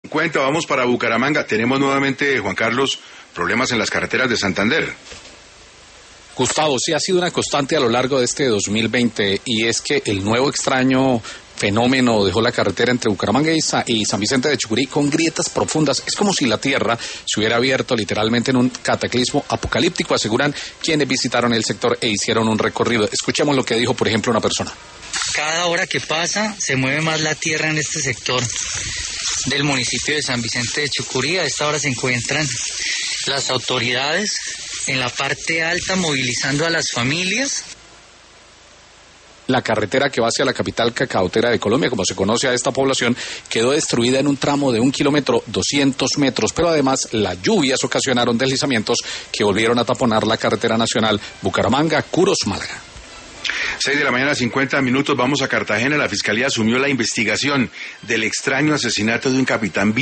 Vamos para Bucaramanga. Tenemos nuevamente, Juan Carlos, problemas en las carreteras de Santander. Gustavo, sí ha sido una constante a lo largo de este 2020 y es que el nuevo extraño fenómeno dejó la carretera entre Bucaramanga y San Vicente de Chucurí con grietas profundas. Es como si la tierra se hubiera abierto literalmente en un cataclismo apocalíptico, aseguran quienes visitaron el sector e hicieron un recorrido. Escuchemos lo que dijo, por ejemplo, una persona. Cada hora que pasa se mueve más la tierra en este sector del municipio de San Vicente de Chucurí. A esta hora se encuentran las autoridades en la parte alta movilizando a las familias. La carretera que va hacia la capital cacaotera de Colombia, como se conoce a esta población, quedó destruida en un tramo de 1 kilómetro, 200 metros, pero además las lluvias ocasionaron deslizamientos que volvieron a taponar la carretera nacional Bucaramanga-Curos-Málaga. 6:50 a.m, vamos a Cartagena. La Fiscalía asumió la investigación del extraño asesinato de un capitán